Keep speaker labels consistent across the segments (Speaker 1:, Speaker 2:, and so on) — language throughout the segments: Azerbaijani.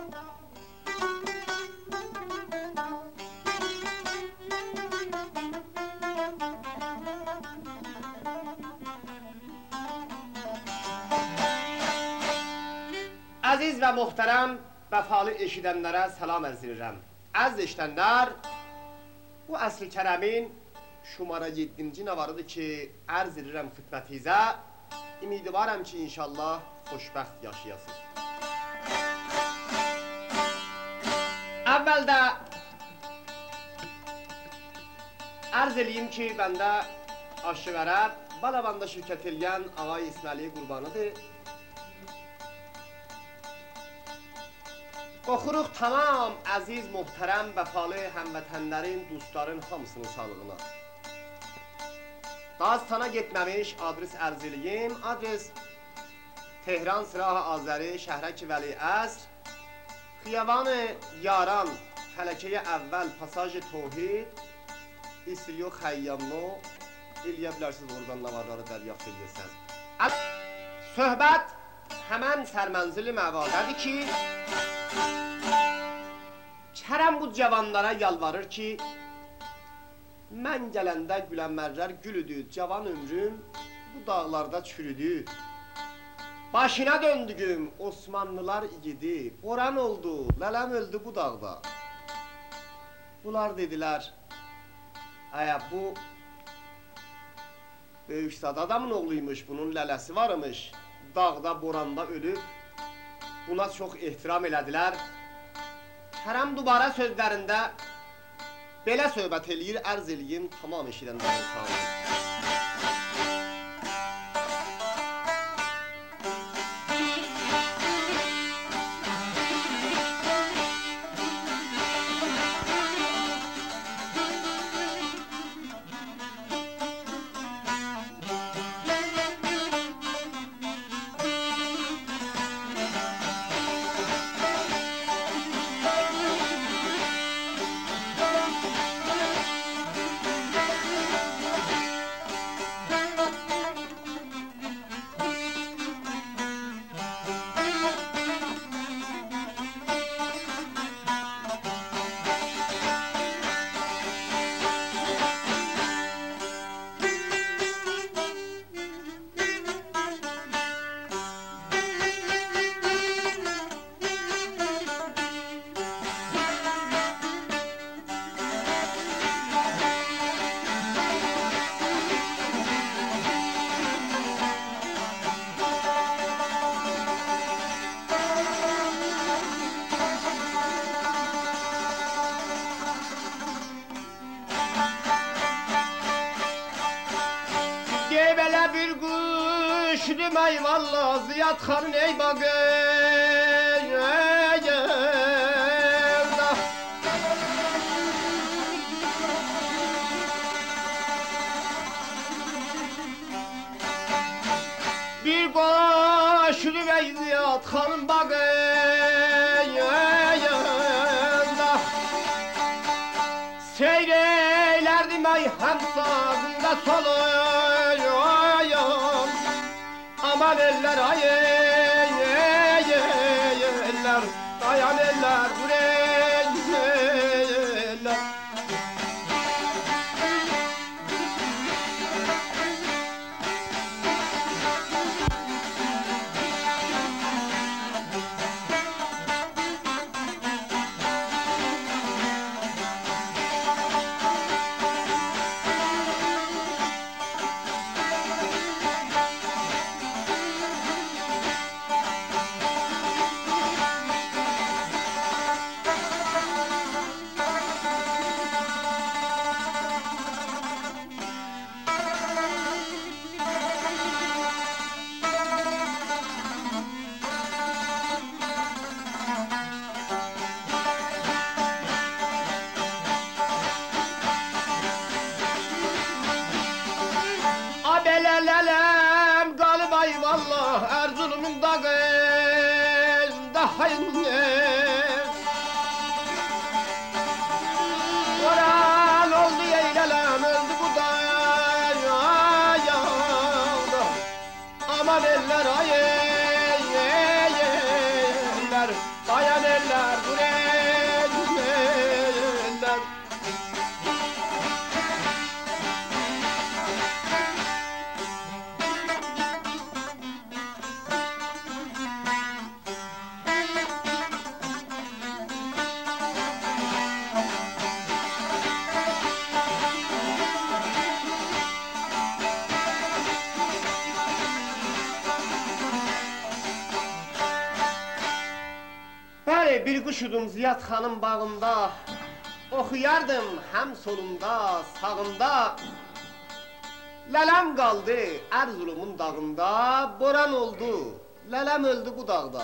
Speaker 1: Aziz və muhterem vəfalı eşidənlərə salam arz edirəm. Əziz eşidənlər, bu əsr-i kərəmin şumara 7-ci navarıdır ki, arz edirəm xidmətinizə. Ümidvarım ki, inşallah xoşbəxt yaşayasınız. Əvvəldə arz edeyim ki, bəndə aşıqərə Balavanda şirkət eləyən Ağay İsmaili qurbanıdır. Qoxuruq tamam əziz, muhterem, vəfalı həmvətənlərin, dostların hamısının sağlığına. Dağıstana getməmiş adres ərz eləyim. Adres Tehran, Sırah-ı Azəri, Şəhrək Vəli Əsr, Xiyavan-ı Yaran, Fələkəyə əvvəl, Pasaj-ı Tohid, İsriyo Xəyyamno, eləyə bilərsiniz oradan navarları dəryaft edirsiniz. Söhbət həmən sərmənzili məvadədir ki, Kərəm bu cavanlara yalvarır ki, mən gələndə gülənmərlər gülüdür, cavan ömrüm bu dağlarda çürüdü. Başına döndügüm Osmanlılar igidi, boran oldu, lələm öldü bu dağda. Bunlar dedilər, bu böyük sad adamın oğluymuş, bunun lələsi varmış, dağda, boranda ölüb, buna çox ehtiram elədilər. Kərəm dubara sözlərində belə söhbət eləyir, ərz eləyim, tamam eşidənlərin sağlığı. Düşdüm eyvallah Ziyad xanın ey bir koşdum ey Ziyad xanın bağında seyreylerdim ey hem sağında soluyum. Aman eller ay eller, dayan eller buraya eller. Lələm qalıb ay vallah Erzurum'un dağında Oran oldu ey lələm öldü bu dağında. Aman eller ay eller, dayan eller bir quşudum Ziyad xanım bağında, oxuyardım həm solumda, sağımda. Lələm qaldı Ərzulumun dağında, boran oldu, lələm öldü bu dağda.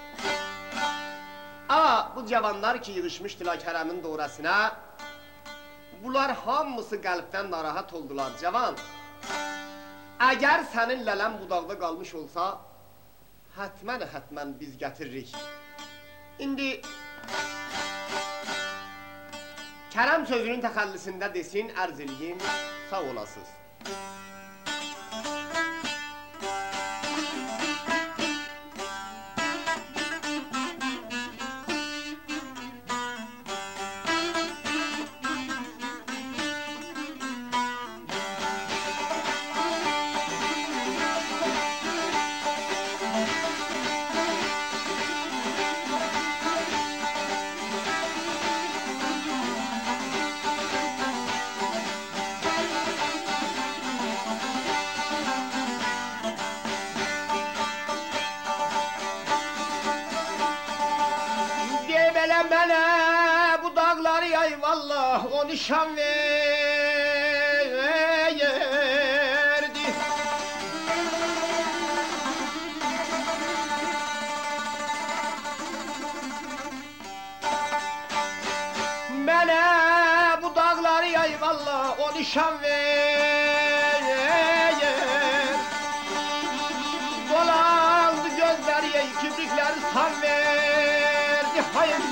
Speaker 1: Bu cavanlar ki yığışmışdılar Kərəmin doğrasına, bunlar hamısı qəlbdən narahat oldular cavan. Əgər sənin lələm bu dağda qalmış olsa, hətmən biz gətiririk. İndi Kərəm sözünün təxəllisində desin, ərz eləyim, sağ olasız. Mənə bu dağları yay vallah o nişan verdi. Mənə bu dağları yay vallah o nişan verdi. Dolandı gözləri yey kibrikləri san verdi. Hayır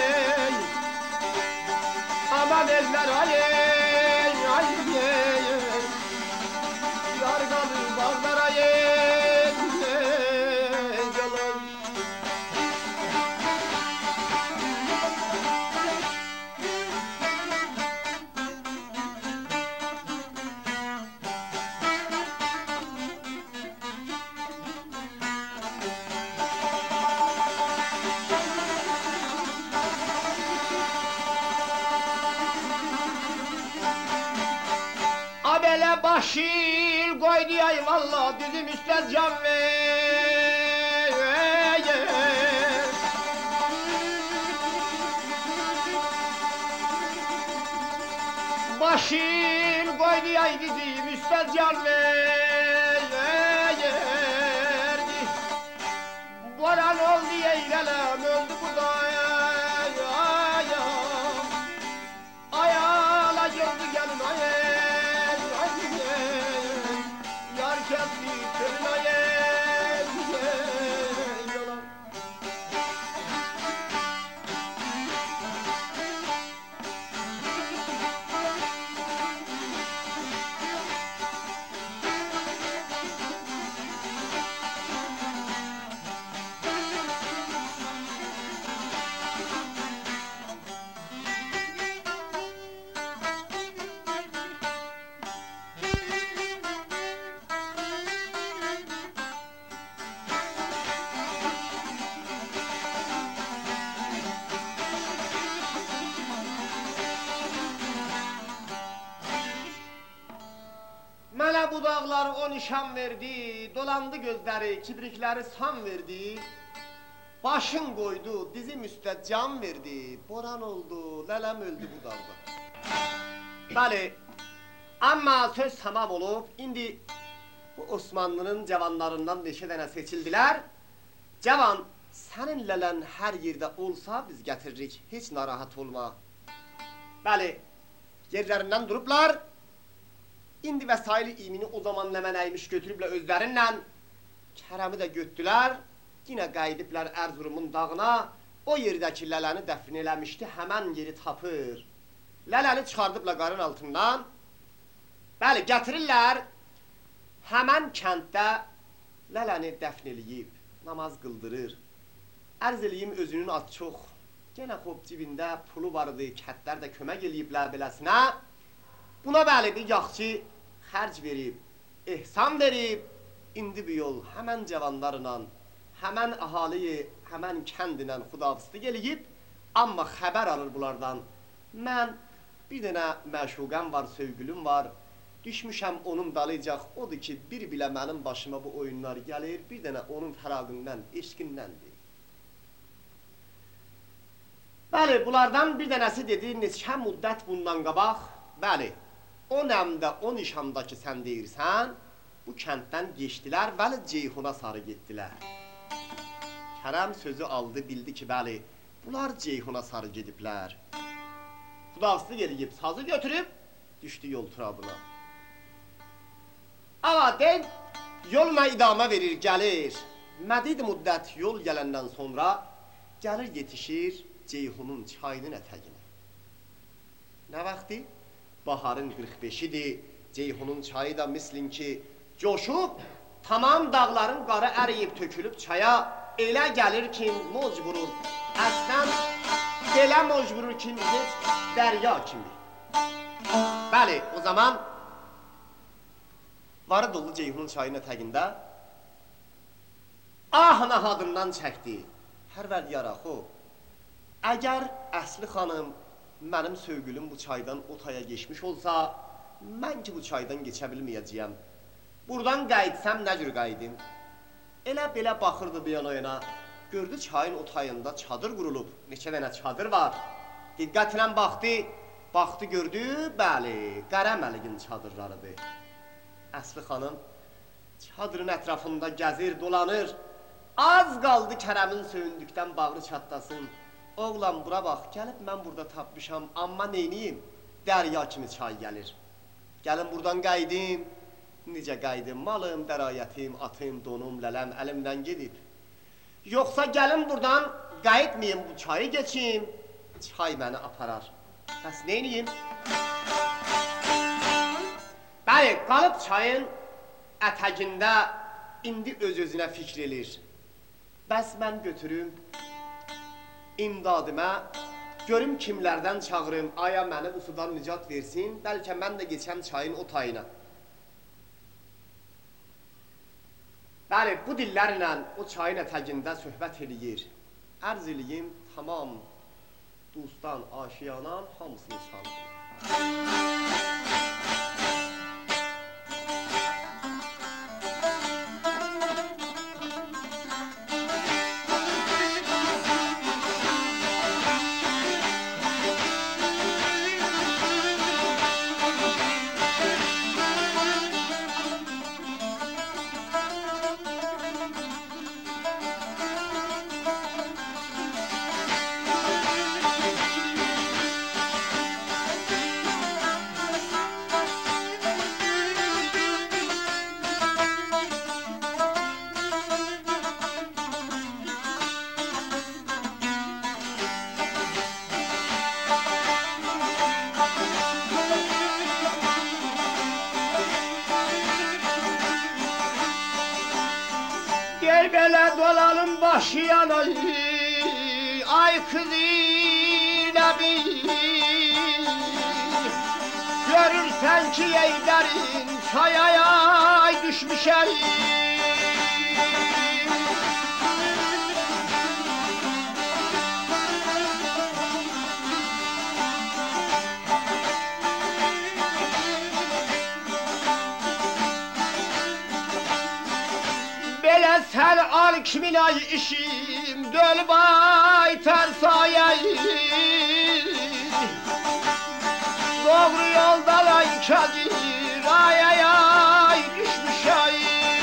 Speaker 1: aman eller ayey, ayey, yargalı bağlar ayey, yalan. Belə başil qoydu yay valla dizim üstə can ver. Başil qoydu yay dizim üstə can ver. Boran oldu yeylələm öldü bu da. Ayala gördü gəlin ayey. Mənə bu dağlar o nişan verdi, dolandı gözləri, kibrikləri san verdi. Başın qoydu, dizim üstə can verdi, boran oldu, lələm öldü bu dağda. Bəli, amma söz tamam olub, indi bu Osmanlının cavanlarından neçə dənə seçildilər. Cavan, sənin lələn hər yerdə olsa biz gətiririk, heç narahat olma. Bəli, yerlərindən durublar. İndi vəsaili imini o zaman nəmənəymiş götürüblə özlərinlə Kərəmi də götdülər, yine qayıdıblar Erzurumun dağına, o yerdəki lələni dəfn eləmişdi, həmən yeri tapır. Lələni çıxardıblar qarın altından, bəli, gətirirlər, həmən kənddə lələni dəfn eləyib, namaz qıldırır. Ərz eləyim özünün ad çox, yenə xop cibində pulu vardı, kətlər də kömək eləyiblər beləsinə. Buna bəlidir, yaxçı xərc verib, ehsan verib, indi bu yol həmən cavanlarla, həmən ahaliyi, həmən kəndinə xudafislik eləyib, amma xəbər alır bunlardan. Mən bir dənə məşuqəm var, sevgülüm var, düşmüşəm onun dalıcaq, odur ki, bir bilə mənim başıma bu oyunlar gəlir, bir dənə onun fəraqından, eşqinnəndir. Bəli, bunlardan bir dənəsi dedi, neçə müddət bundan qabaq, bəli, o nəmdə, o nişanda ki, sən deyirsən, bu kənddən geçdilər, bəli, Ceyhuna sarı getdilər. Kərəm sözü aldı, bildi ki, bəli, bunlar Ceyhuna sarı gediblər. Xudafizlik edib, sazı götürüb, düşdü yol turabına. Avadel yoluna idamə verir, gəlir. Mədid müddət yol gələndən sonra gəlir, yetişir Ceyhunun çayının ətəginə. Nə vaxtı? Baharın 45-idir. Ceyhunun çayı da mislin ki, coşub, tamam dağların qarı əriyib tökülüb çaya, elə gəlir ki, mocburur. Əslən, belə mocburur ki, heç dərya kimi. Bəli, o zaman varı dolu Ceyhunun çayının ətəgində ah nahadından çəkdi. Hər vəl yaraxu, əgər Əsli xanım mənim sövgülüm bu çaydan o taya geçmiş olsa, mən ki bu çaydan geçə bilməyəcəyəm. Buradan qayıtsam nə cür qayıdım? Elə belə baxırdı bir yana, gördü çayın o tayında çadır qurulub, neçə dənə çadır var. Diqqətlə baxdı gördü, bəli, Qərəməliyin çadırlarıdır. Əsli xanım çadırın ətrafında gəzir, dolanır. Az qaldı Kərəmin söyündükdən bağrı çatlasın. Oğlan bura bax, gəlib mən burada tapmışam, amma neyniyim? Dərya kimi çay gəlir. Gəlin buradan qaydım. Necə qaydım? Malım, dərayətim, atım, donum, lələm əlimdən gedib. Yoxsa gəlin buradan qayıtmayım, bu çayı geçim. Çay məni aparar. Bəs neyniyim? Bəli, qalıb çayın ətəgində indi öz-özünə fikr edir. Bəs mən götürüm imdadımə, görüm kimlərdən çağırım, aya məni bu sudan nicat versin, bəlkə mən də geçəm çayın o tayına. Bəli, bu dillərlə o çayın ətəgində söhbət eləyir. Ərz eləyim, tamam, dostdan, aşiyanan hamısını sanır. Dolanım başı yanay, ay kızı nəbi. Görürsən ki, eylərin çayaya düşmüşəm. Sən al kimin ay işim, döl baytar sayayı. Doğru yoldan ay kadir, ay ay ay düşmüş ay.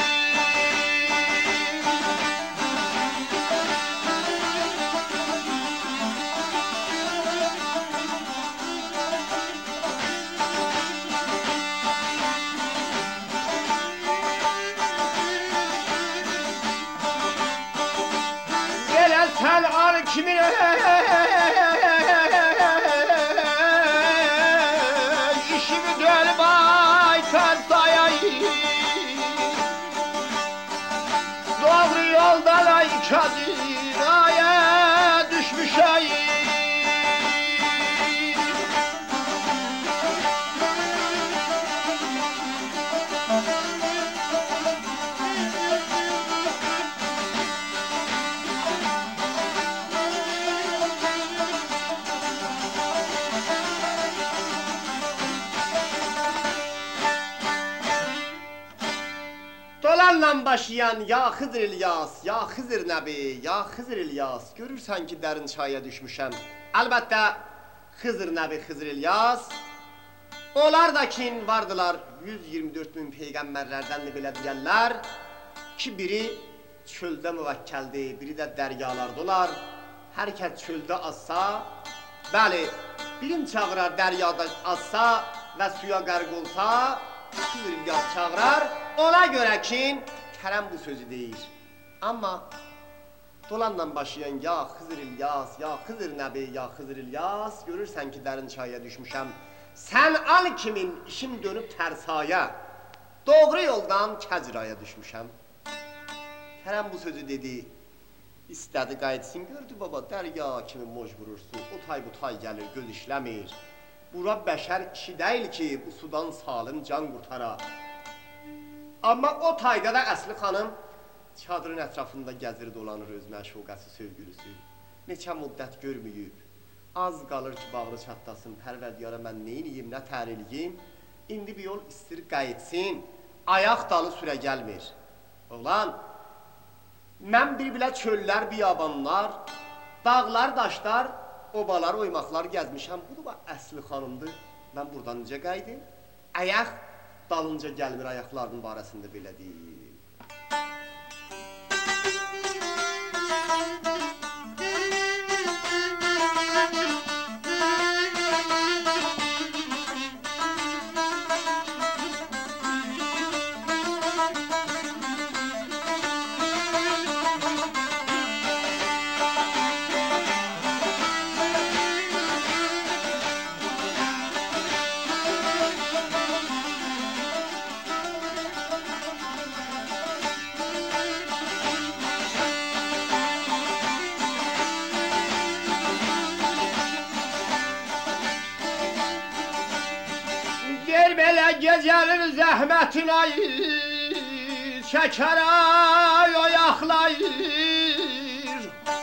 Speaker 1: Sen al kimin işimi döl baytar sayayı. Doğru yoldan ay kadir, aya düşmüş ay. Dolanla başlayan ya Xızır İlyas, ya Xızır Nəbi, ya Xızır İlyas. Görürsən ki, dərin çaya düşmüşəm. Əlbəttə, Xızır Nəbi, Xızır İlyas, onlar da ki, vardılar 124 min peyğəmbərlərdən belə deyərlər ki, biri çöldə müvəkkəldir, biri də dəryalardalar. Hər kəs çöldə azsa, bəli, birini çağırar dəryada azsa və suya qərq olsa, Xızır İlyas çağırar. Ona görə ki, Kərəm bu sözü deyir. Amma dolanla başlayan ya Xızır İlyas, ya Xızır Nəbi, ya Xızır İlyas, görürsən ki, dərin çaya düşmüşəm. Sən al kimin, işim dönüb tərsaya, doğru yoldan Kəcraya düşmüşəm. Kərəm bu sözü dedi, istədi qayıtsın, gördü baba, dərya kimi moj vurursun, o tay bu tay gəlir, göz işləmir. Bura bəşər işi deyil ki, bu sudan salim can qurtara. Amma o tayda da Əsli xanım çadırın ətrafında gəzir dolanır öz məşuqəsi, sevgülüsü. Neçə müddət görməyib, az qalır ki, bağlı çatlasın, Pərvərdiyara mən neyniyim, nə tər eləyim, indi bir yol istir qayıtsın, ayaq dalı sürə gəlmir. Oğlan, mən bir bilə çöllər, biyabanlar, dağlar, daşlar, obalar, oymaqlar gəzmişəm. Bu da Əsli xanımdır, mən buradan necə qaydım? Ayaq dalınca gəlmir, ayaqlarının barəsində belə deyil. Gecənin zəhmətin ayı, şəkər ay oyaqlayır.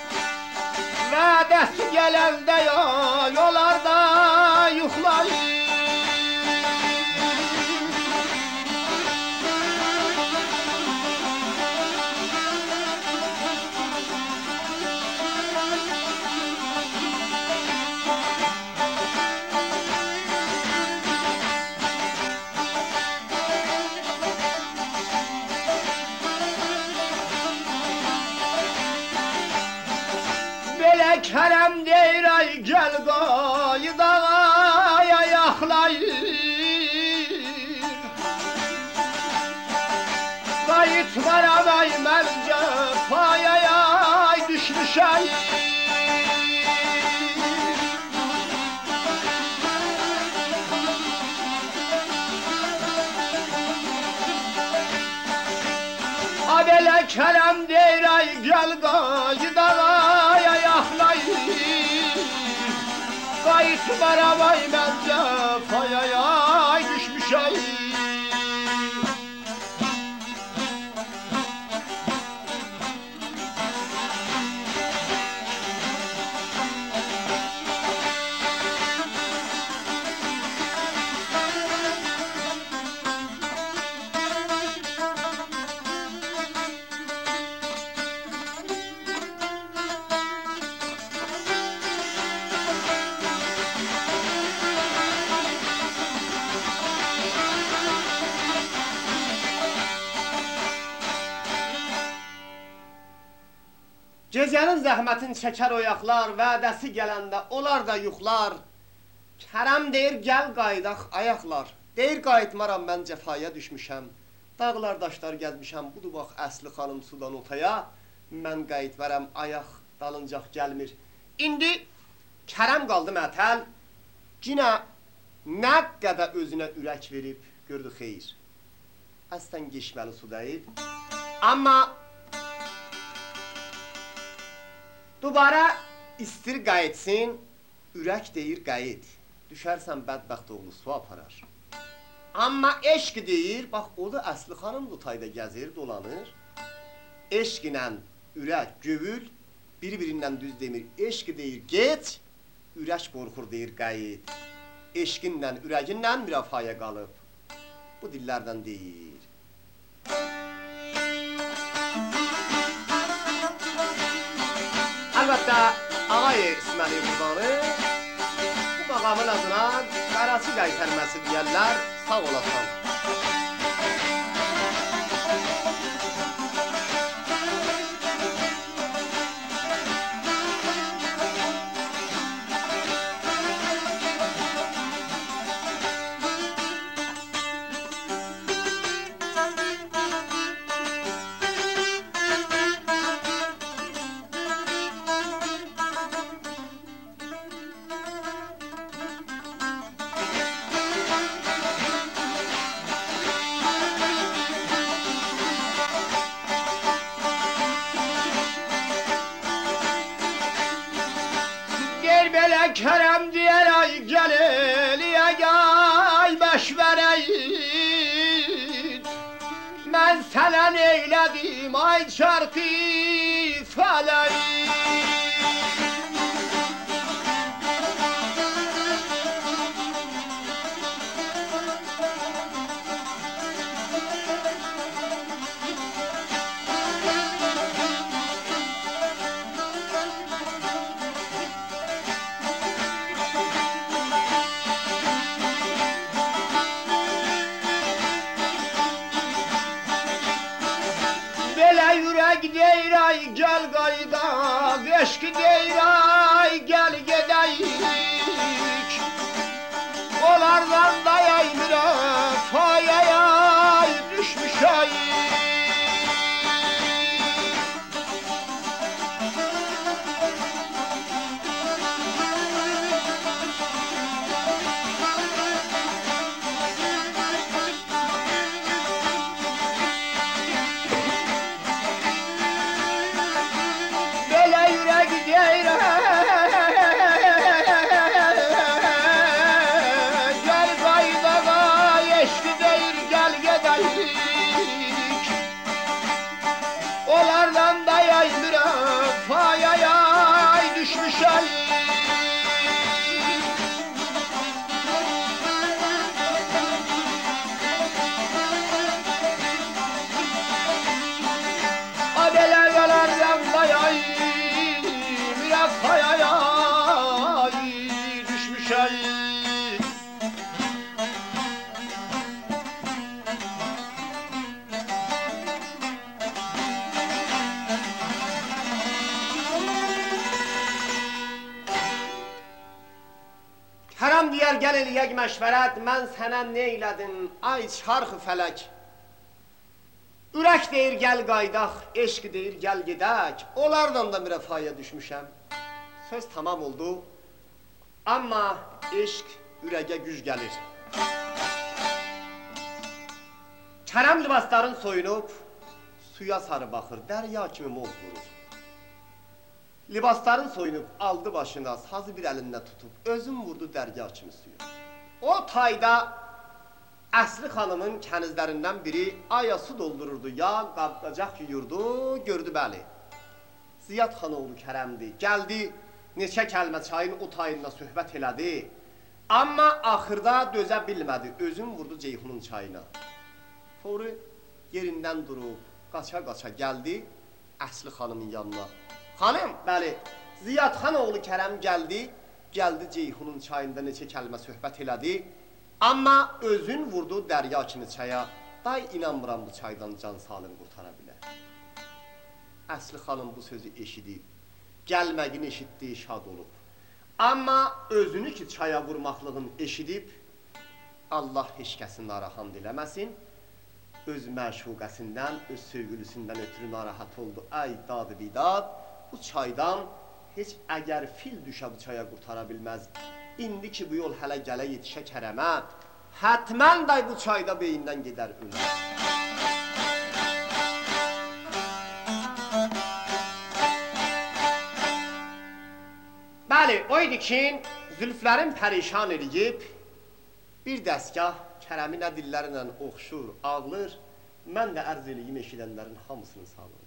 Speaker 1: Vədəsi gələndə yollarda yuxlayır. Kərəm deyir ay gəl qayıdaya yaxlayır. Qayıtmaram ay məncə payaya düşmüşəm. Belə Kərəm deyir ay gəl qayıdaya yaxlayır. Qayıtmaram ay məncə payaya düşmüşəm. Gecənin zəhmətin çəkər oyaqlar, vədəsi gələndə onlar da yuxlar. Kərəm deyir, gəl qayıdaq ayaqlar. Deyir, qayıtmaram, mən cəfaya düşmüşəm. Dağlar, daşlar gəzmişəm, budur bax Əsli xanım sudan otaya. Mən qayıtmaram, ayaq dalıncaq gəlmir. İndi Kərəm qaldı mətəl. Cinə nə qədər özünə ürək verib, gördü xeyir. Əslən geçməli su deyil. Amma dubara istir qayıtsın, ürək deyir qayıt. Düşərsən bədbəxt oğlu su aparar. Amma eşq deyir, bax o da Əsli xanım bu tayda gəzir, dolanır. Eşq ilə ürək gövül, bir-birindən düz demir. Eşq deyir geç, ürək qorxur deyir qayıt. Eşqinlə, ürəginlə mürafaya qalıb. Bu dillərdən deyir. Əlbəttə, Ağay İsmail Qurbanı bu maqamın adına Qaraçı qaytarması deyərlər, sağ olasan. Kerem diyer ay geleliye gay beşvereyit. Ben sana neyledim ay çarkı feleyit. Yürek deyir ay gel qayda, eşq deyir ay gel gedəyik. Onlardan da yaymırıq, fayaya düşmüş ay. Onlardan da yaymırıq, fayaya düşmüş ay. Adelelerden da yaymırıq, fayaya düşmüş ay. Haram deyər gəl eləyək məşvərət, mən sənə neylədim, ay çarxı fələk. Ürək deyir gəl qaydaq, eşq deyir gəl gedək, onlardan da mürəfaya düşmüşəm. Söz tamam oldu, amma eşq ürəyə güc gəlir. Kərəm libasların soyunub, suya sarı baxır, dərya kimi moz vurur. Libasların soyunub, aldı başına, sazı bir əlində tutub, özün vurdu dərgah kimi suya. O tayda Əsli xanımın kənizlərindən biri aya su doldururdu, ya qabqacaq yuyurdu, gördü bəli. Ziyad xanoğlu Kərəmdir, gəldi, neçə kəlmə çayın o tayında söhbət elədi. Amma axırda dözə bilmədi, özün vurdu Ceyhunun çayına. Sonra yerindən durub, qaça-qaça gəldi Əsli xanımın yanına. Xanım, bəli, Ziyad xanoğlu Kərəm gəldi, gəldi Ceyhunun çayında neçə kəlmə söhbət elədi. Amma özün vurdu dərya kimi çaya, day inanmıram bu çaydan can salim qurtara bilər. Əsli xanım bu sözü eşidib, gəlməgini eşitdi, şad olub. Amma özünü ki çaya vurmaqlığın eşidib, Allah heç kəsin narahat eləməsin, öz məşuqəsindən, öz sevgilisindən ötürü narahat oldu. Ay dadı bidad, bu çaydan heç əgər fil düşə bu çaya qurtara bilməz. İndi ki bu yol hələ gələ yetişə Kərəmə, hətmən day bu çayda beyindən gedər ölər. Bəli, o idi ki, zülflərin pərişan edib, bir dəstgah Kərəmi nə dillərlə oxşur, ağlır, mən də ərz eləyim eşidənlərin hamısını sağlayım.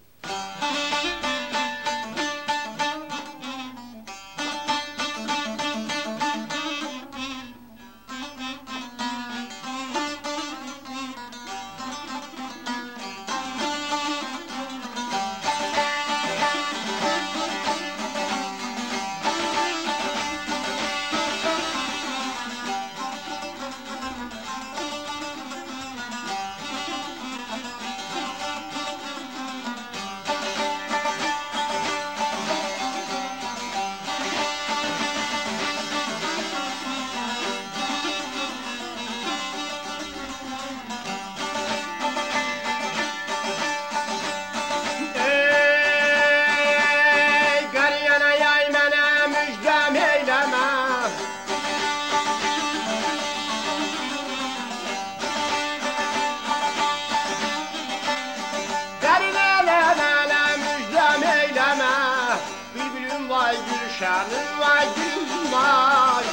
Speaker 1: gülşənin vay gülüm vay.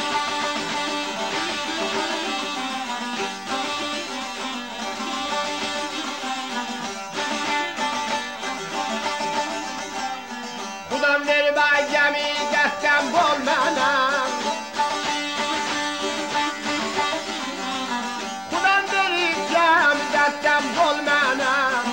Speaker 1: Xudam verib ay gəmi dəstəm bol mənəm. Xudam verib gəmi dəstəm bol mənəm.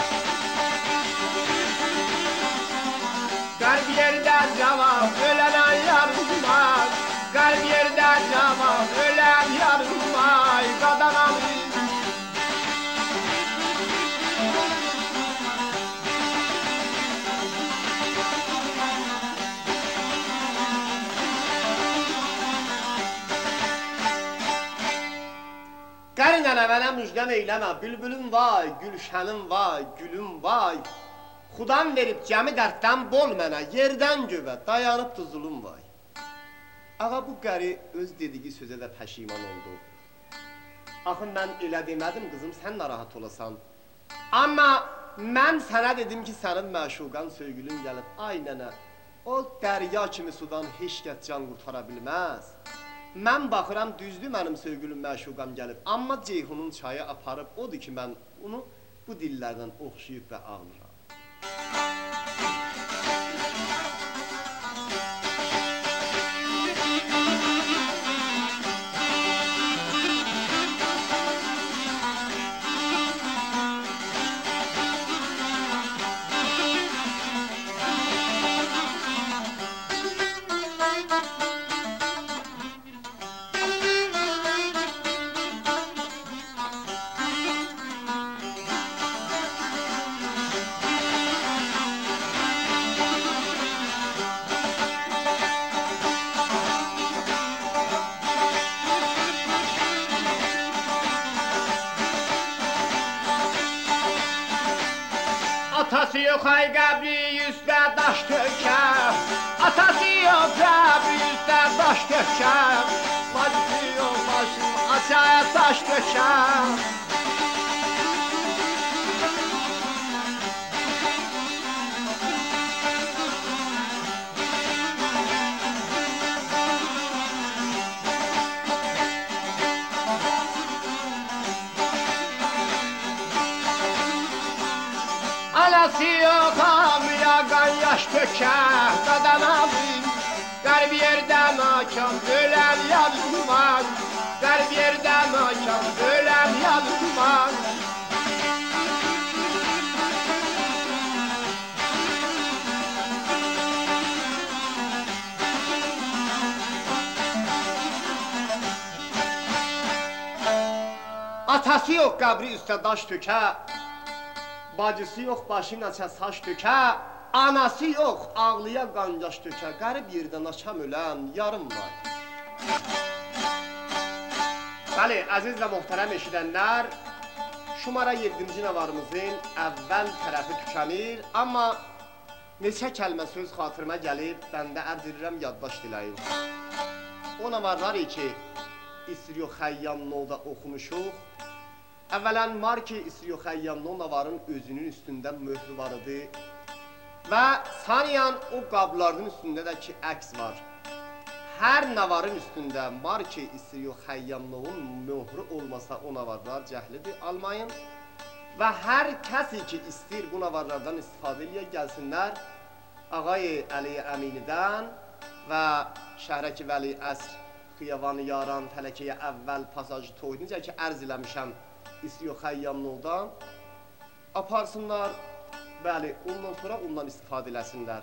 Speaker 1: Qərb yerdə cavab ölənən yarılmaz. Qərb yerdə cavab ölən yarılmaz. Qadanamız Qərin ənəvənə müjdəm eyləmə, bülbülüm vay, gülşənim vay, gülüm vay. Xudan verib gəmi dərddən bol mənə, yerdən gövə, dayanıbdı zulüm vay. Ağa bu qəri öz dediği sözə də pəşiman oldu. Axı mən elə demədim qızım, sən narahat olasan. Amma mən sənə dedim ki, sənin məşuqan söygülün gəlib. Ay nənə, o dərya kimi sudan heç kəs can qurtara bilməz. Mən baxıram, düzdür mənim söygülüm məşuqam gəlib. Amma Ceyhunun çayı aparıb, odur ki, mən onu bu dillərdən oxşayıb və ağlıram. Atası yok ay qəbri üstə daş tökər. Atası yok qəbri üstə daş tökər. Bacısı yok başım aşağıya taş tökər. Anası yok hamıya qan yaş tökər. Qadanamın qərb yerdən akam öləm yazılmaz. Qərb yerdən akam öləm yazılmaz. Atası yok qəbri üstə daş tökər. Bacısı yox, başına saç tökə, anası yox, ağlıya qancaş tökə, qərib yerdən açam öləm, yarım var. Bəli, əziz və muhterəm eşidənlər, şumara 7-ci navarımızın əvvəl tərəfi tükənir, amma neçə kəlmə söz xatırıma gəlib, bəndə ərz edirəm, yaddaş diləyim. O navarlar ki, İsrio Xəyyamnoda oxumuşuq. Əvvələn Marki İsrio Xəyyamno navarın özünün üstündə möhrü var idi və saniyan o qabların üstündə də ki, əks var. Hər navarın üstündə Marki İsrio Xəyyamno'nun möhrü olmasa o navarlar cəhlidir, almayın. Və hər kəsi ki, istir bu navarlardan istifadə eləyə gəlsinlər, Ağay Əli Əminidən və Şəhrəki Vəli Əsr Xiyavanı Yaran Tələkiyə əvvəl pasajı toydu, necə ki, ərz eləmişəm İsrio Xəyyamno'dan aparsınlar, bəli, ondan sonra ondan istifadə eləsinlər.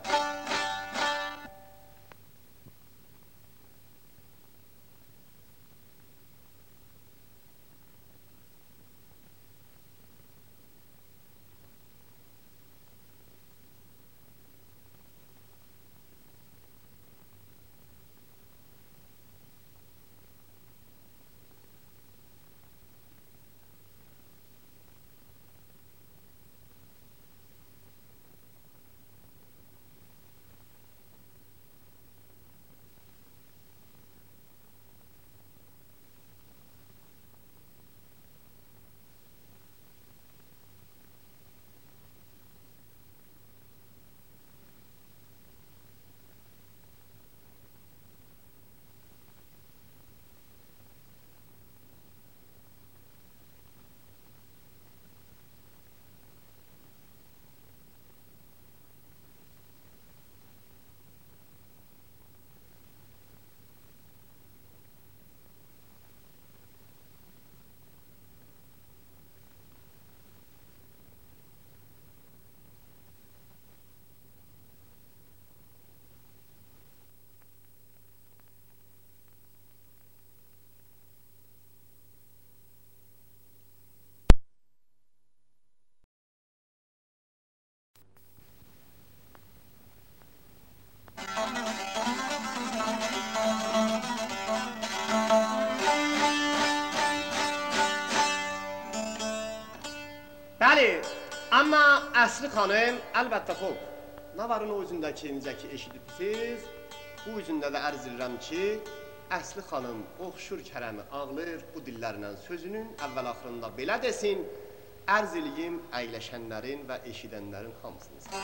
Speaker 1: Bəli, amma Əsli xanım, əlbəttə xob, navarın o üzündəki necə ki eşidibsiz, bu üzündə də ərz edirəm ki, Əsli xanım oxşur Kərəmi ağlayır bu dillərlə sözünün əvvəl-axırında belə desin, ərz eləyim əyləşənlərin və eşidənlərin hamısını.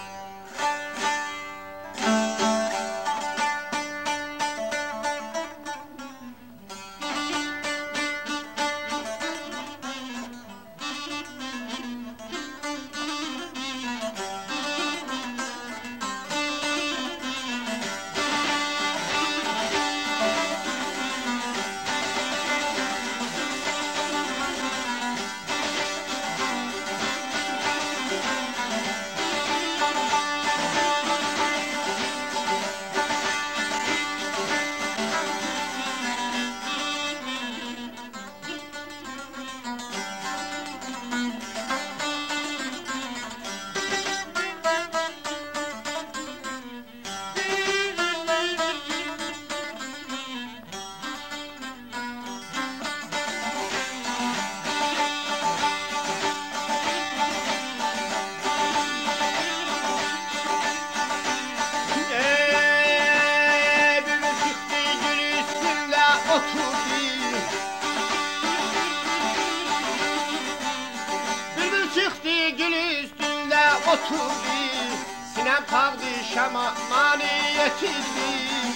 Speaker 1: Sinem tağdı şama maniyetiydi.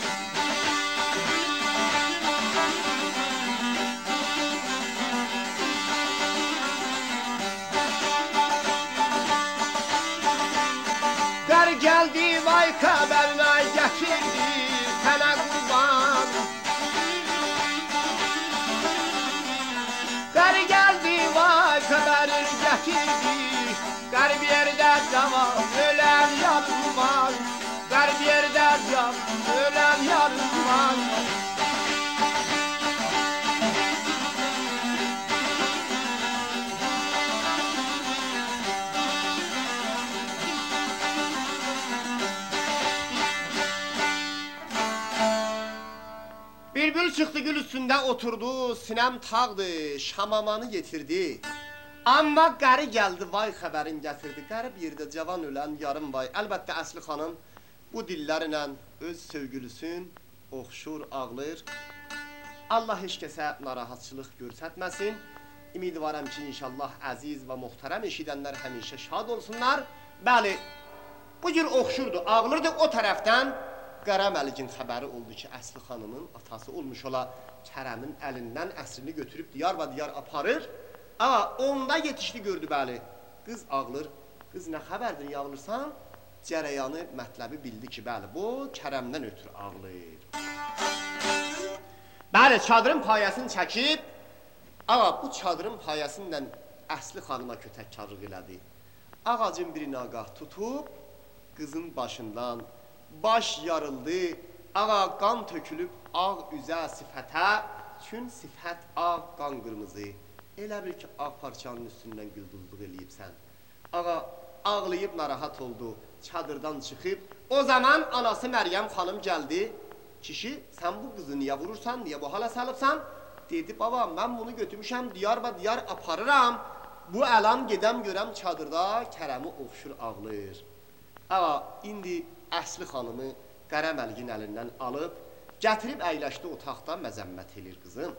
Speaker 1: Der geldi vay haberine getirdi sana kurban. Der geldi vay haberin getirdi. Garip yerde zaman ölen yarım var. Garip yerde can ölen yarım var. Bülbül çıktı gül üstünde oturdu, sinem tağdı, şamamanı getirdi. Amma qəri gəldi, vay xəbərin gətirdi. Qərib yerdə cavan ölən yarım vay. Əlbəttə Əsli xanım bu dillərlə öz sevgilisin oxşur, ağlayır. Allah heç kəsə narahatçılıq görsətməsin. Ümidvaram ki, inşallah əziz və muhterəm eşidənlər həmişə şad olsunlar. Bəli, bu cür oxşurdu, ağlırdı. O tərəfdən Qara Məlikin xəbəri oldu ki, Əsli xanımın atası olmuş ola Kərəmin əlindən əsrini götürüb diyar və diyar aparır. Ağa, onda yetişdi gördü bəli. Qız ağlır. Qız nə xəbərdir yağlırsan? Cərəyanı, mətləbi bildi ki, bəli, bu Kərəmdən ötür ağlayır. Bəli, çadırın payəsini çəkib, ağa, bu çadırın payəsindən Əsli xanıma kötəkkarlıq elədi. Ağacın bir naqah tutub, qızın başından baş yarıldı. Ağa, qan tökülüb ağ üzə sifətə, çün sifət ağ, qan qırmızı. Elə bil ki, ağ parçanın üstündən gülduzluq eləyibsən. Ağa ağlayıb narahat oldu, çadırdan çıxıb. O zaman anası Məryəm xanım gəldi. Kişi, sən bu qızı niyə vurursan, niyə bu hala salıbsan? Dedi, baba, mən bunu götürmüşəm, diyar və diyar aparıram. Bu əlan gedəm görəm çadırda Kərəmi oxşur ağlayır. Ağa, indi Əsli xanımı Qara Məlikin əlindən alıb, gətirib əyləşdi otaqda məzəmmət edir qızım.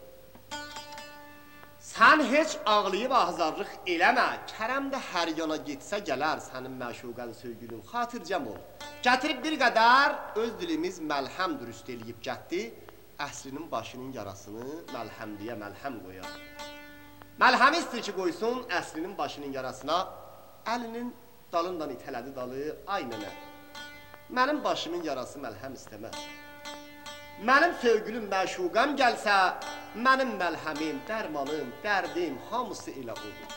Speaker 1: Sən heç ağlayıb ahzarlıq eləmə, Kərəm də hər yana getsə gələr sənin məşuqən sevgilin, xatircəm ol. Gətirib bir qədər öz dilimiz məlhəm dürüst eləyib gətdi, Əslinin başının yarasını məlhəmliyə məlhəm qoyar. Məlhəmi istir ki, qoysun Əslinin başının yarasına, əlinin dalından itələdi dalı, ay nənə. Mənim başımın yarası məlhəm istəməz. Mənim sevgilim məşuqəm gəlsə, mənim məlhəmim, dərmanım, dərdim, hamısı elə olur.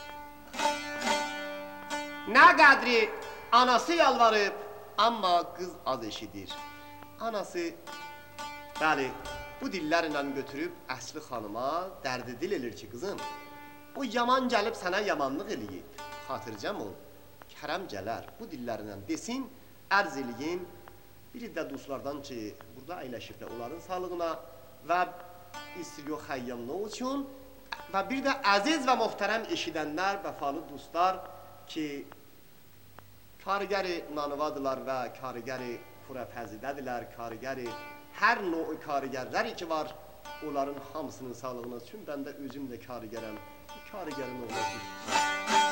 Speaker 1: Nə qədri anası yalvarıb, amma qız az eşidir. Anası, bəli, bu dillərlə götürüb Əsli xanıma dərdi dil elir ki, qızım, o yaman gəlib sənə yamanlıq eləyib, xatircəm ol, Kərəm gələr, bu dillərlə desin, ərz eləyim, biri də dostlardan ki, burada əyləşiblər onların sağlığına və istiyor xəyyamlı üçün və bir də əziz və muhterəm eşidənlər, vəfalı dostlar ki karigəri nanıvadılar və karigəri Xurafəzidədirlər, karigəri hər növ karigərləri ki var, onların hamısının sağlığına üçün mən də özüm də karigərəm, karigərin olmasın.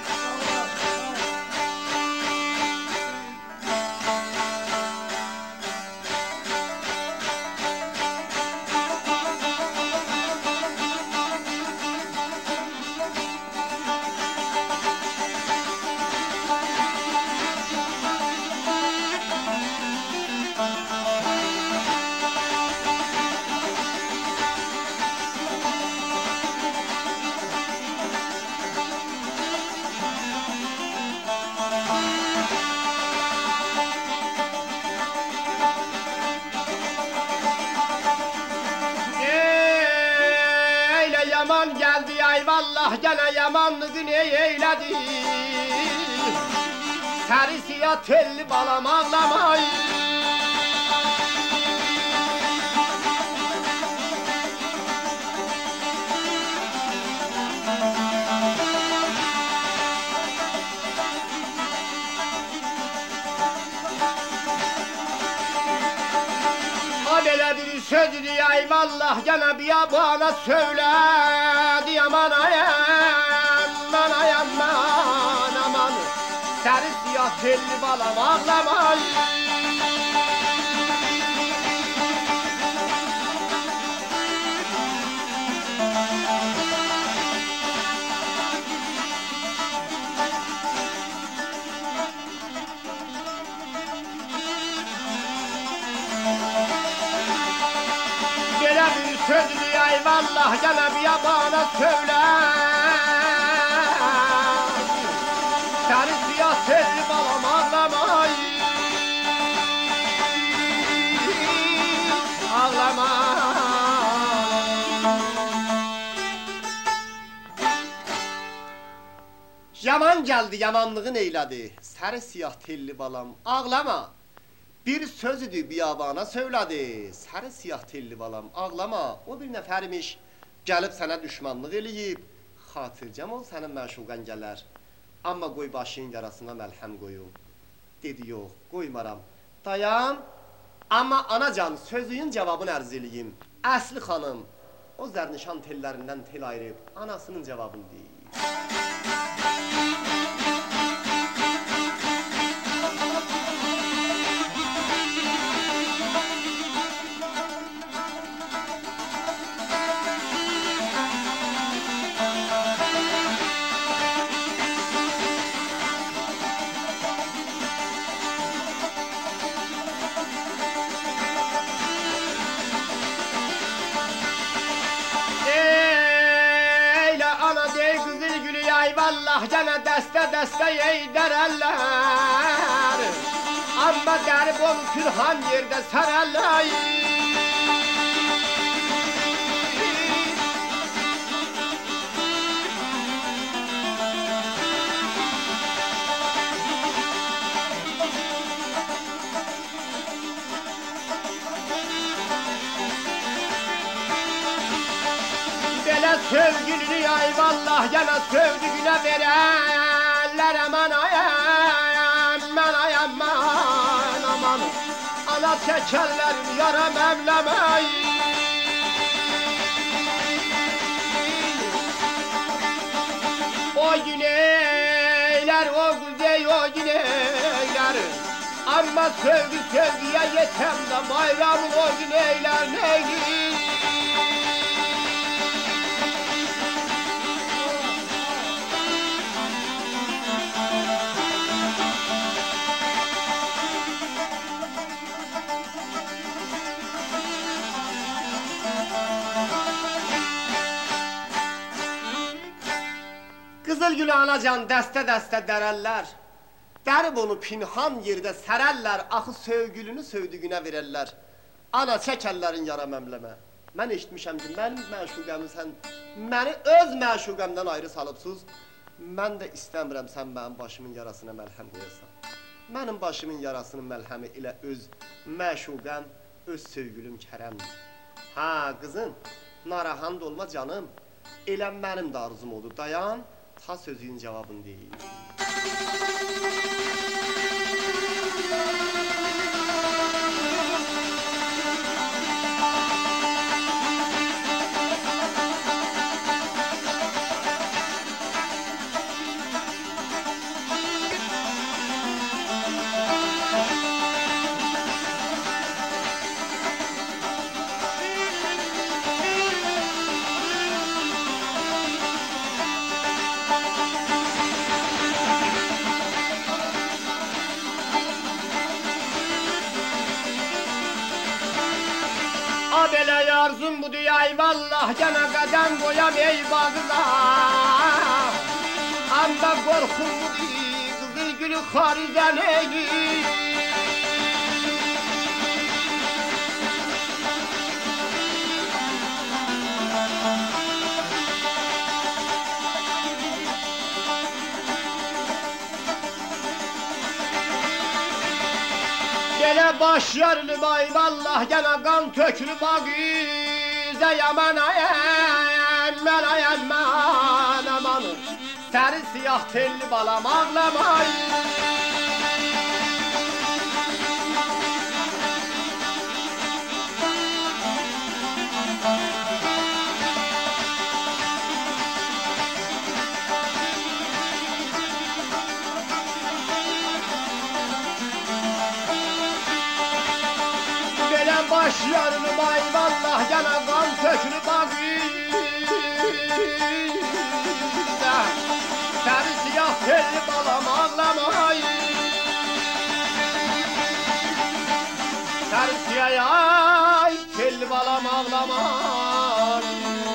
Speaker 1: Yaman geldi eyvallah gene yamanlığını eyledi. Sarı siyah telli balam ağlamay. Belə bir sözdü eyvallah gene bir bana söyledi aman aman aman aman sarı siyah telli balam ağlamay. Sözdü eyvallah gene bir bana söyle. Sarı siyah telli balam ağlamay. Ağlamay. Yaman geldi yamanlığın eyledi. Sarı siyah telli balam ağlama. Bir sözüdü biyabana söyledi, sarı siyah telli balam ağlama. O bir nəfərmiş, gəlib sənə düşmanlıq eləyib, xatircəm ol sənin məşuqən gələr. Amma qoy başın yarasına məlhəm qoyum. Dedi, yox, qoymaram. Dayan, amma anacan sözüyün cavabını ərz eləyim. Əsli xanım, o zərnişan tellərindən tel ayırıb, anasının cavabını deyir. Eyvallah gene dəstə eydərərlər. Amma dərib onu Kürhan yerdə sərərlər. Sevgilini eyvallah gene sevdiğine vererler. Aman aman aman ana çekerler yara memlemeyi. O güneyler o güzey o güneyler. Ama sevgiye yetem de bayramın o güneyler neydi? Qızılgülü anacan dəstə dərərlər. Dərib onu pinhan yerdə sərərlər. Axı sevgülünü sevdüyünə verərlər. Ana çəkərlərin yara məmləmə. Mən eşitmişəm ki, mənim məşuqəmi sən məni öz məşuqəmdən ayrı salıbsız. Mən də istəmirəm sən mənim başımın yarasına məlhəm qoyasan. Mənim başımın yarasının məlhəmi elə öz məşuqəm, öz sevgülüm Kərəmdir. Ha qızım, narahat olma canım. Elə mənim də arzum oldu. Dayan, ta sözün cavabını deyim. Belə arzum budur eyvallah, gene qədəm qoyam ey bağıza. Anda qorxum budur, qızıl gülü xarizən eyli. Belə baş yarılıb eyvallah, gene qan tökülüb ağıza. Yaman ayən, mən ayən, mən amanım, səri siyah telli balam ağlamay. Baş yarılıb eyvallah, gene qan tökülüb ağıza. Səri siyah telli balam ağlamay. Səri siyah telli balam ağlamay.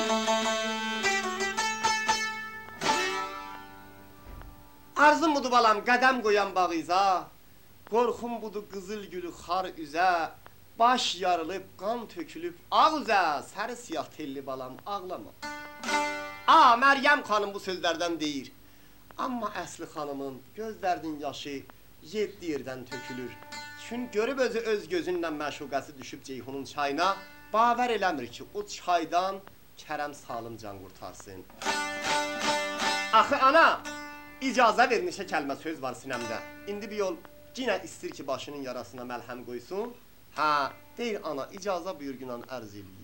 Speaker 1: Arzum budur balam, qədəm qoyan bağıza. Qorxum budur qızıl gülü xar üzə. Baş yarılıb, qan tökülüb ağıza, səri siyah telli balam ağlama. Məryəm xanım bu sözlərdən deyir. Amma əsli xanımın gözlərinin yaşı 7 yerdən tökülür. Çün görüb özü öz gözünlə məşuqəsi düşüb Ceyhunun çayına, bavər eləmir ki, o çaydan Kərəm Salım can qurtarsın. Axı ana, icazə vermişə kəlmə söz var sinəmdə. İndi bir yol yenə istir ki, başının yarasına məlhəm qoysun. Hə, deyir ana, icazə buyur günan ərz eləyir.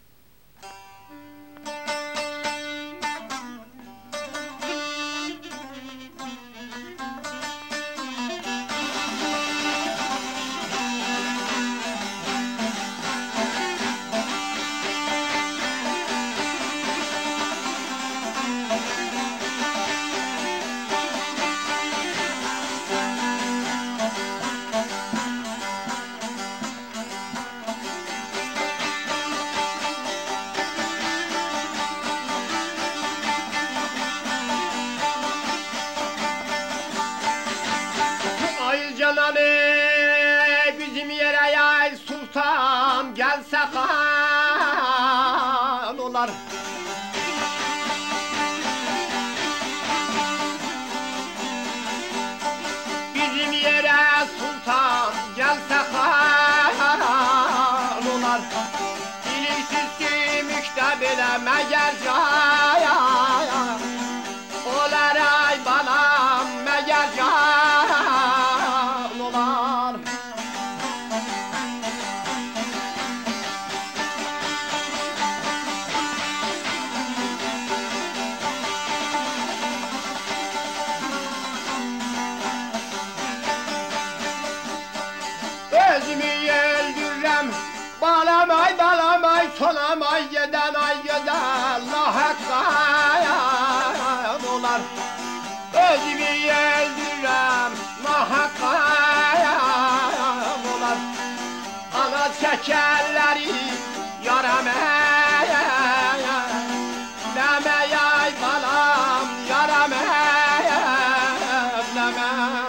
Speaker 1: Bizim yere yay sultan gelse kan olar. Bizim yere sultan gelse kan olar. Biliksiz ki müktebele meğer caya olar ay balam meğer caya. Balamay balamay sonamay yeden ay yeden la hakkayan olar. Özümü öldürürüm la hakkayan olar. Ana çekerleri yaramaya demeyay balam yaramaya deme.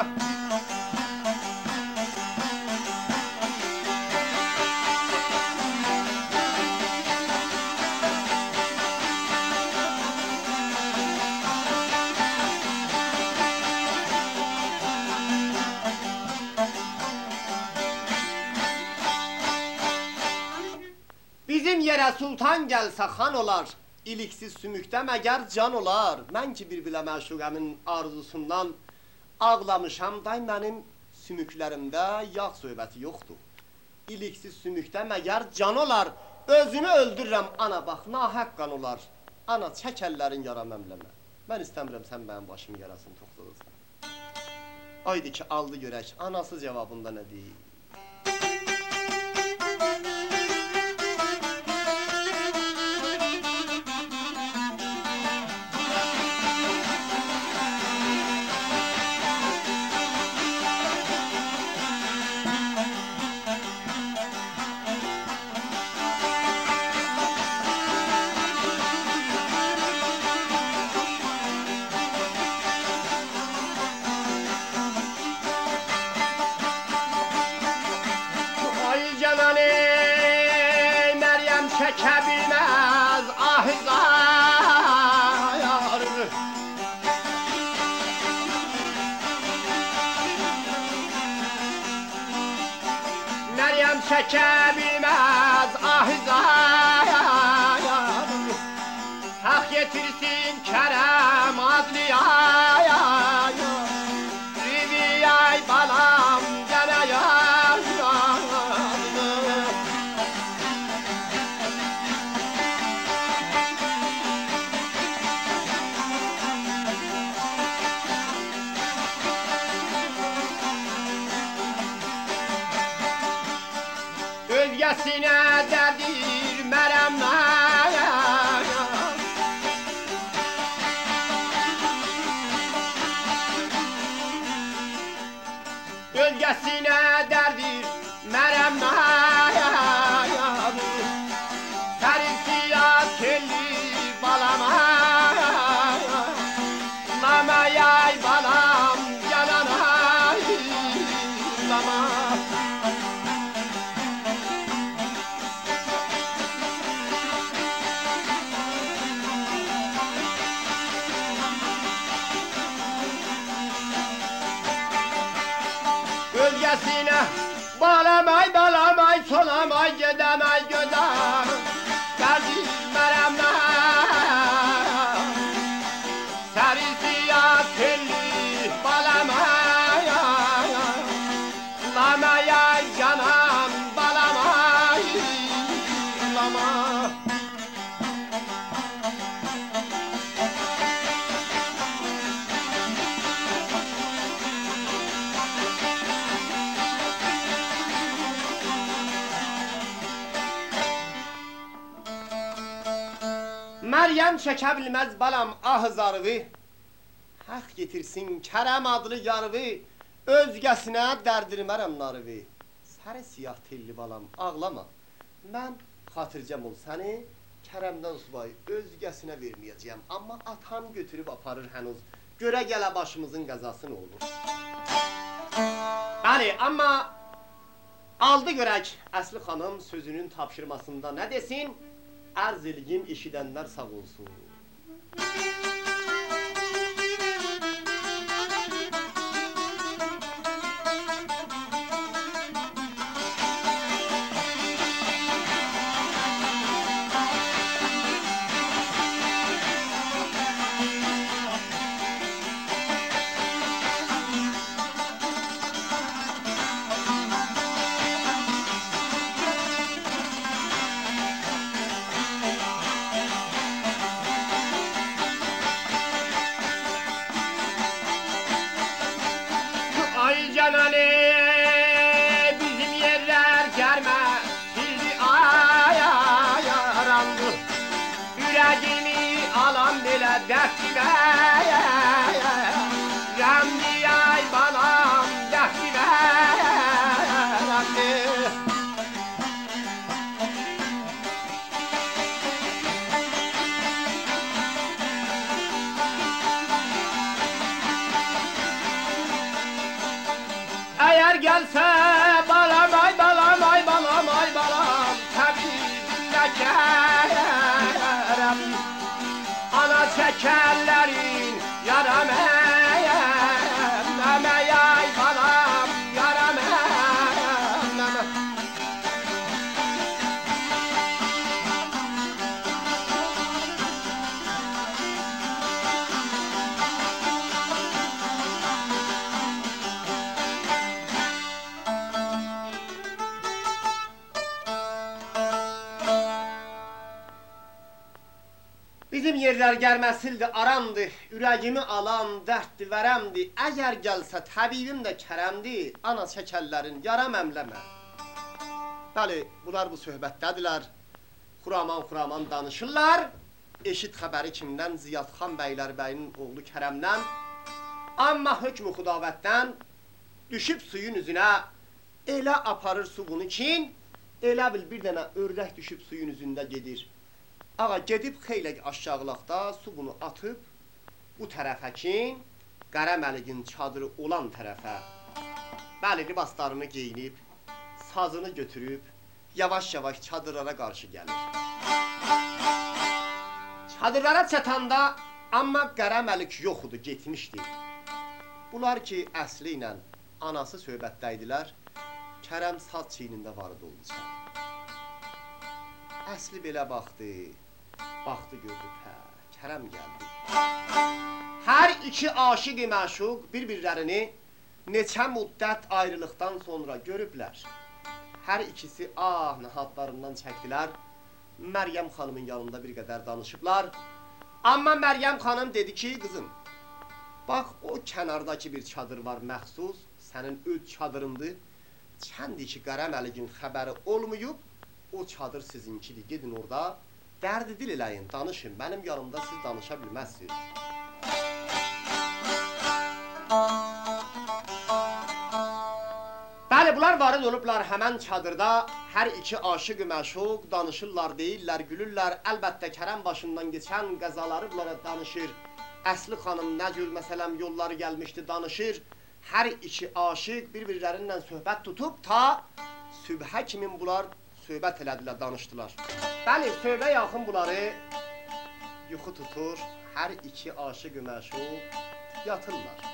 Speaker 1: Bizim yere sultan gelse han olar, iliksiz sümükte meğer can olar. Mən ki bir bilə məşuqəmin arzusundan ağlamışam day mənim sümüklərimdə yağ söhbəti yoxdur. İliksiz sümükdə məgər can olar, özümü öldürürəm ana bax, nahəq qan olar. Ana çək əllərin yara məmləmə. Mən istəmirəm sən mənim başımın yarasını toxtadırsan. Aydı ki aldı görək, anası cavabında nə deyir? Çekebilmez ahizar Meryem çekebilmez ahizar Hak getirsin Kerem adliyaya Riviyay balam gene yar Özgesine derdir meremler Özgesine derdir meremler Serin siyah kelli balama Lama yay balam yanana Lama Gölgesine bağlamay bağlamay solamay gedemay gödem Derdi meremle Serin siyah telli bağlamay Lamaya canam bağlamay Lama Meryem çekebilmez balam ah zarıvı Hak getirsin Kerem adlı yarıvı Özgesine derdirmərəm narıvı Sarı siyah telli balam ağlama Mən xatırcam ol səni Kerem'den subay özgesine vermeyeceğim Ama atam götürüp aparır henüz Göre gele başımızın qəzası ne olur Bəli ama Aldı görək Əsli xanım sözünün tapşırmasında ne desin Arz eləyim eşidənlər sağ olsun. Bizim yerler germe sildi ayarandı Yüreğimi alan bile dertime Remdi ay balam dertime Remdi Eğer gelse balam ay balam ay balam ay balam Tabibimle kerem Ana şekerlerin yaram Meme ay balam yaram yerlər gərməsildi, aramdı, ürəyimi alan dərddi, vərəmdi. Əgər gəlsə təbibim də kərəmdi, ana şəkəllərin yaram əmləmə. Bəli, bunlar bu söhbətdədirlər. Xuraman danışırlar. Eşit xəbəri kimdən? Ziyadxan bəylərbəyinin oğlu Kərəmdən. Amma hökm-ü xudavətdən düşüb suyun üzünə elə aparır suyunu kin, elə bil bir dənə ördək düşüb suyun üzündə gedir. Ağa gedib xeylə aşağılaqda suyunu atıb bu tərəfə kin, Qara Məlikin çadırı olan tərəfə. Bəli, libaslarını geyinib, sazını götürüb, yavaş-yavaş çadırlara qarşı gəlir. Çadırlara çatanda amma Qara Məlik yoxudu, getmişdi. Bunlar ki, əsli ilə anası söhbətdəydilər, Kərəm saz çiynində vardı oldu içəri. Əsli belə baxdı, gördü, Kərəm gəldi. Hər iki aşiq-i məşuq bir-birlərini neçə müddət ayrılıqdan sonra görüblər. Hər ikisi nəhadlarından çəkdilər. Məryəm xanımın yanında bir qədər danışıblar. Amma Məryəm xanım dedi ki, qızım, bax, o kənardakı bir çadır var məxsus, sənin öz çadırındır. Kəndi ki, Qara Məlikin xəbəri olmayıb, o çadır sizinkidir. Gedin orada, dərdi dil eləyin, danışın. Mənim yanımda siz danışa bilməzsiniz. Bəli, bunlar varid olublar həmən çadırda. Hər iki aşiq-i məşuq danışırlar, deyirlər, gülürlər. Əlbəttə, Kərəm başından geçən qəzaları bunlara danışır. Əsli xanım nə cür, məsələn, yolları gəlmişdi, danışır. Hər iki aşiq bir-birlərindən söhbət tutub, ta sübhə kimin bunlar söhbət elədilər, danışdılar. Bəli, söhbə yaxın bunları yuxu tutur, hər iki aşiq-i məşuq yatırlar.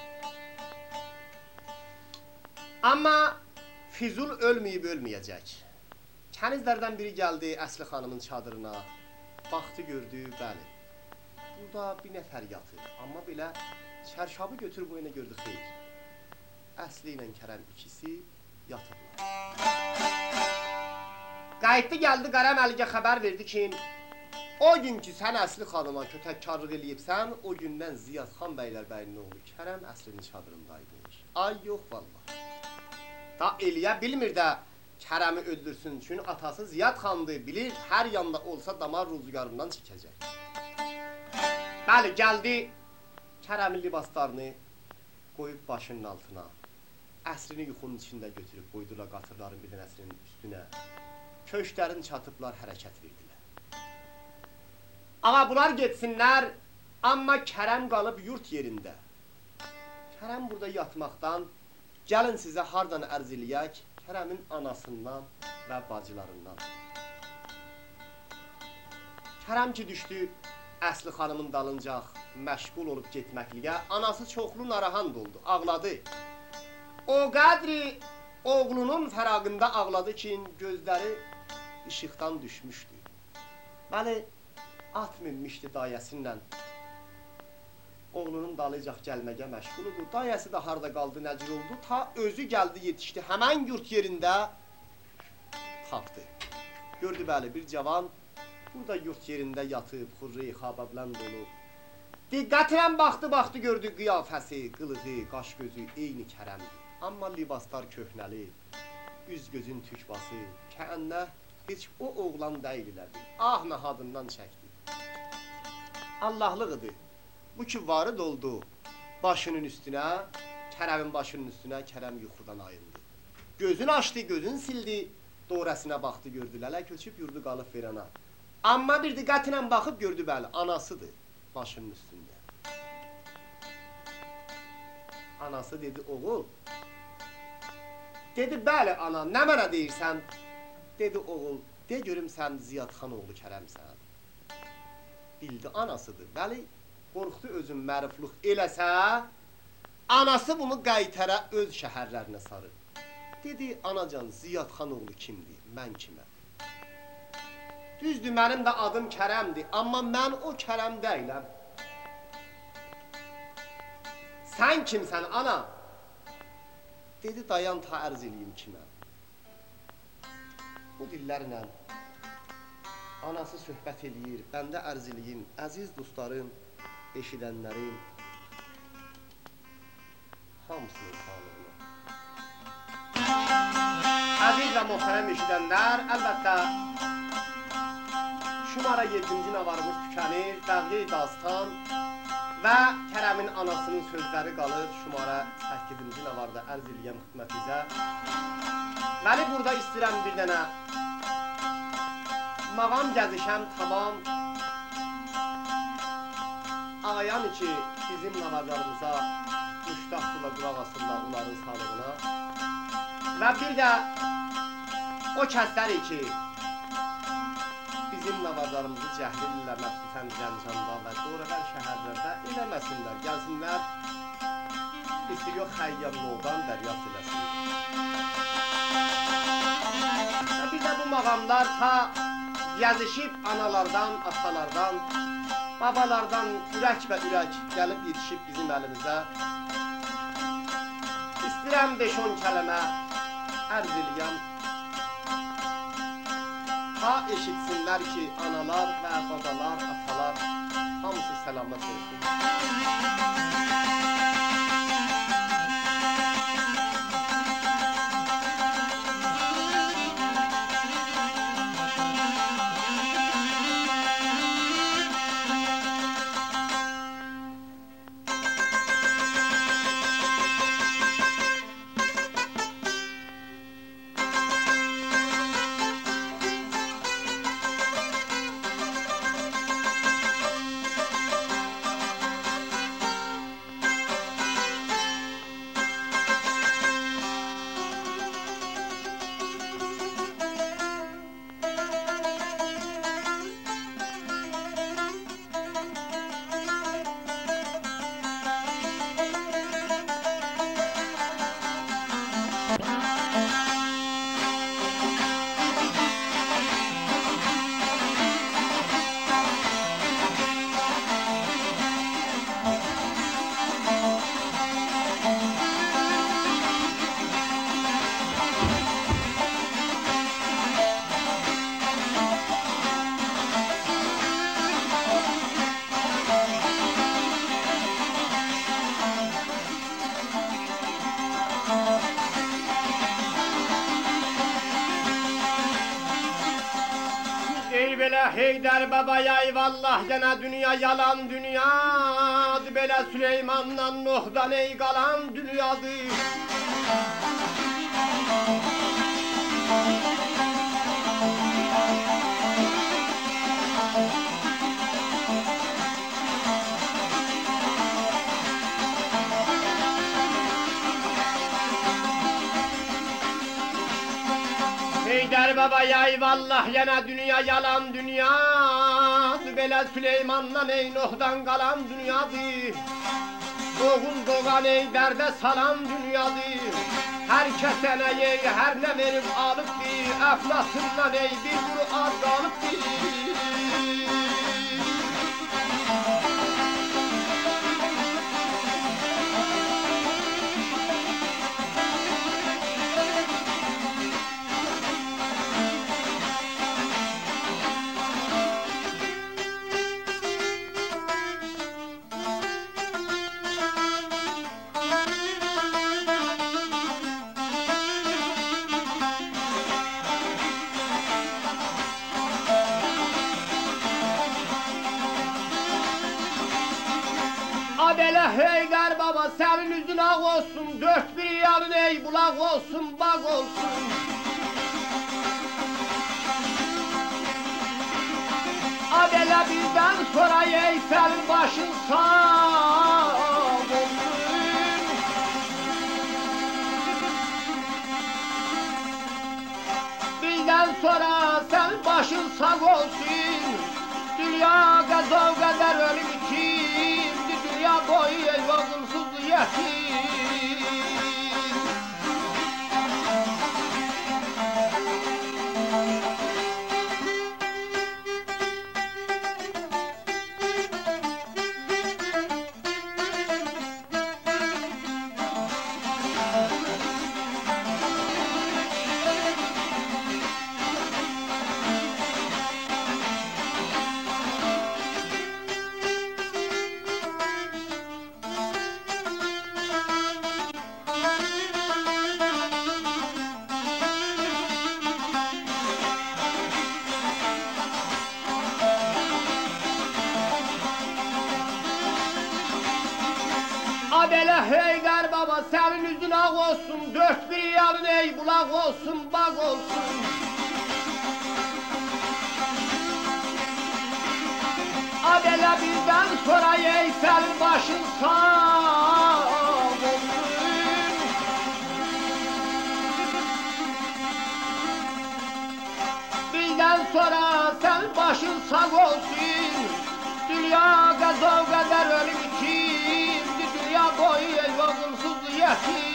Speaker 1: Amma Füzul ölməyib ölməyəcək. Kənizlərdən biri gəldi Əsli xanımın çadırına, baxdı, gördü, bəli. Burada bir nəfər yatır, amma belə çərşabı götürüb boyuna gördü, xeyr. Əsli ilə Kərəm ikisi yatırlar. Qayıtdı, gəldi, Qara Məlikə xəbər verdi ki, o gün ki, sən Əsli xanıma kötəkkarlıq eləyibsən, o gündən Ziyadxan bəylərbəyinin oğlu Kərəm Əslinin çadırındaymış. Ay, yox, vallah. Da eləyə bilmir də Kərəmi öldürsün, çünki atası Ziyadxandır, bilir, hər yanda olsa damar rüzgarından çəkəcək. Bəli, gəldi, Kərəmin libaslarını qoyub başının altına, Əslini yuxunun içində götürüb qoydular qatırların bir dənəsinin üstünə, köşklərin çatıblar, hərəkət verdilər. Amma bunlar getsinlər, amma Kərəm qalıb yurt yerində. Kərəm burada yatmaqdan, gəlin sizə hardan ərz eləyək, Kərəmin anasından və bacılarından. Kərəm ki düşdü, Əsli xanımın dalıncaq məşğul olub getməkliyə, anası çoxlu narahat oldu, ağladı. O qədri oğlunun fəraqında ağladı ki, gözləri işıqdan düşmüşdü. Bəli, at minmişdi dayəsinlə. Oğlunun dalıcaq gəlməyə məşğuludur. Dayəsi də harada qaldı, nəcir oldu, ta özü gəldi, yetişdi. Həmən yurt yerində tapdı. Gördü, bəli, bir cavan burada yurt yerində yatıb, xurri, xabablan dolub. Diqqətlə baxdı, gördü qiyafəsi, qılığı, qaş gözü eyni Kərəmdir. Amma libaslar köhnəli, üz gözün tükbası, kəənnə heç o oğlan deyillərdi. Nəhadından çəkdi. Allahlığıdır. Bu ki, varid oldu başının üstünə, Kərəmin başının üstünə, Kərəm yuxudan ayıldı. Gözün açdı, gözün sildi, doğrəsinə baxdı, gördü, lələ köçüb yurdu qalıb verana. Amma bir diqqətlə baxıb gördü, bəli, anasıdır başının üstündə. Anası dedi, oğul. Dedi, bəli, ana, nə mənə deyirsən? Dedi, oğul, de görüm sən Ziyadxan oğlu Kərəmsən. Bildi, anasıdır. Bəli, qorxdu özün mərifluq eləsə, anası bunu qaytara öz şəhərlərinə sarır. Dedi, anacan, Ziyadxan oğlu kimdir, mən kiməm? Düzdür, mənim də adım Kərəmdir, amma mən o Kərəm deyiləm. Sən kimsən, ana? Dedi, dayan ta ərz eləyim kiməm. Bu dillərlə anası söhbət eləyir, bəndə ərz eləyim, əziz dostlarım, eşidənlərim, hamısının sağlığına. Əziz və möhtərəm eşidənlər, əlbəttə, şumara 7-ci navarımız tükənir, Bəğye-i Dastan və Kərəmin anasının sözləri qalır şumara 8-ci navarda ərz eləyəm xidmətinizə. Məli burada istəyirəm bir dənə mağam gəzişəm tamam ağayan ki bizim navarlarımıza müştaqdır və qulaq asırlar onların sağlığına və bir də o kəsləri ki bizim navarlarımızı cəhlillə məxsusən Zəncanda və Dorəvər şəhərlərdə eləməsinlər, gəlsinlər istiyor Xəyyam Nurdan dəryat eləsin. Və bir də bu mağamlar ta gəzişib analardan, atalardan, babalardan ürək və ürək gəlib yetişib bizim əlimizə. İstəyirəm 5-10 kələmə ərz eləyəm. Ta eşitsinlər ki, analar və babalar, atalar hamısı səlamət olsun. Heydər babaya eyvallah, gənə dünya yalan dünyadır, belə Süleymandan Nuhdan ey qalan dünyadır. Heydər babaya eyvallah, yenə dünya yalan dünyadır, belə Süleymandan ey Nuhdan qalan dünyadır. Oğul doğan ey dərdə salan dünyadır. Hər kəsə nə ey, hər nə verib alıbdır, əflasından ey bir quru az qalıbdır. Belə Heydər baba, sənin üzün ağ olsun, dörd bir yanın ey bulaq olsun, baq olsun. A belə bizdən sonra ey sənin başın sağ olsun. Bizdən sonra sənin başın sağ olsun. Dünya qəzav qədər ölüm için, dünya boyu ey vazılsız yetim. senin yüzün ağ olsun, dört bir yanın ey bulak olsun, bak olsun. Adele bizden sonra ey senin başın sağ olsun. Bizden sonra senin başın sağ olsun. Dünya gaza kadar ölüm için, dünya boyu ey vakıfsız yetim.